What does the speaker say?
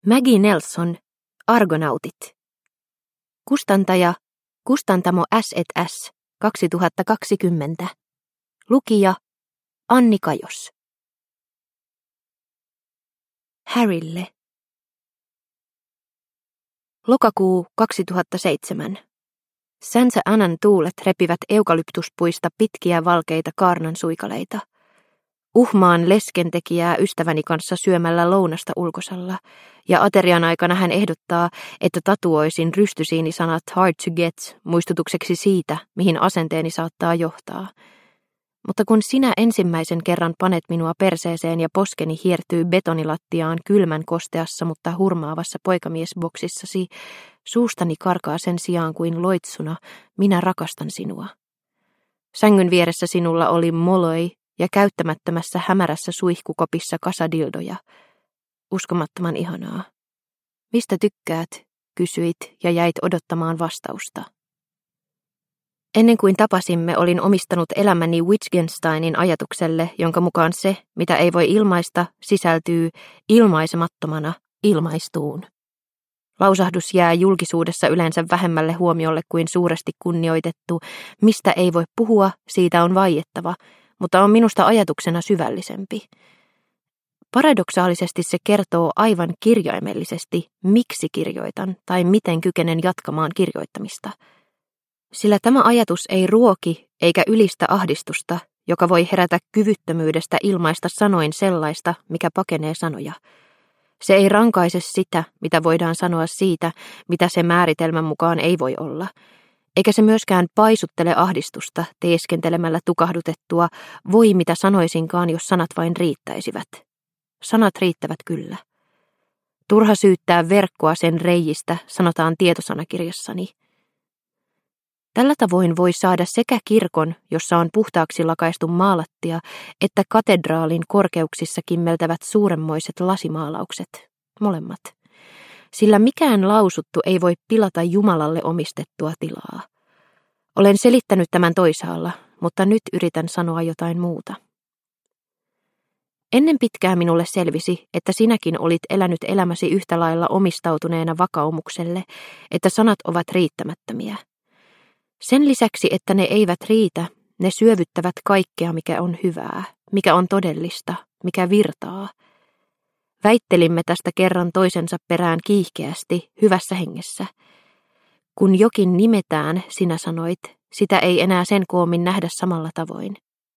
Maggie Nelson, Argonautit. Kustantaja, Kustantamo S&S, 2020. Lukija, Anni Kajos. Harrylle. Lokakuu 2007. Santa Anan tuulet repivät eukalyptuspuista pitkiä valkeita kaarnansuikaleita. Uhmaan leskentekijää ystäväni kanssa syömällä lounasta ulkosalla, ja aterian aikana hän ehdottaa, että tatuoisin rystysiini sanat hard to get muistutukseksi siitä, mihin asenteeni saattaa johtaa. Mutta kun sinä ensimmäisen kerran panet minua perseeseen ja poskeni hiertyy betonilattiaan kylmän kosteassa, mutta hurmaavassa poikamiesboksissasi, suustani karkaa sen sijaan kuin loitsuna, minä rakastan sinua. Sängyn vieressä sinulla oli moloi ja käyttämättömässä hämärässä suihkukopissa kasadildoja. Uskomattoman ihanaa. Mistä tykkäät, kysyit ja jäit odottamaan vastausta. Ennen kuin tapasimme, olin omistanut elämäni Wittgensteinin ajatukselle, jonka mukaan se, mitä ei voi ilmaista, sisältyy ilmaisemattomana ilmaistuun. Lausahdus jää julkisuudessa yleensä vähemmälle huomiolle kuin suuresti kunnioitettu. Mistä ei voi puhua, siitä on vaiettava, mutta on minusta ajatuksena syvällisempi. Paradoksaalisesti se kertoo aivan kirjaimellisesti, miksi kirjoitan tai miten kykenen jatkamaan kirjoittamista. Sillä tämä ajatus ei ruoki eikä ylistä ahdistusta, joka voi herätä kyvyttömyydestä ilmaista sanoin sellaista, mikä pakenee sanoja. Se ei rankaise sitä, mitä voidaan sanoa siitä, mitä se määritelmän mukaan ei voi olla. Eikä se myöskään paisuttele ahdistusta teeskentelemällä tukahdutettua, voi mitä sanoisinkaan, jos sanat vain riittäisivät. Sanat riittävät kyllä. Turha syyttää verkkoa sen reijistä, sanotaan tietosanakirjassani. Tällä tavoin voi saada sekä kirkon, jossa on puhtaaksi lakaistu maalattia, että katedraalin korkeuksissa kimmeltävät suuremmoiset lasimaalaukset, molemmat. Sillä mikään lausuttu ei voi pilata Jumalalle omistettua tilaa. Olen selittänyt tämän toisaalla, mutta nyt yritän sanoa jotain muuta. Ennen pitkää minulle selvisi, että sinäkin olit elänyt elämäsi yhtä lailla omistautuneena vakaumukselle, että sanat ovat riittämättömiä. Sen lisäksi, että ne eivät riitä, ne syövyttävät kaikkea, mikä on hyvää, mikä on todellista, mikä virtaa. Väittelimme tästä kerran toisensa perään kiihkeästi, hyvässä hengessä. Kun jokin nimetään, sinä sanoit, sitä ei enää sen koommin nähdä samalla tavoin.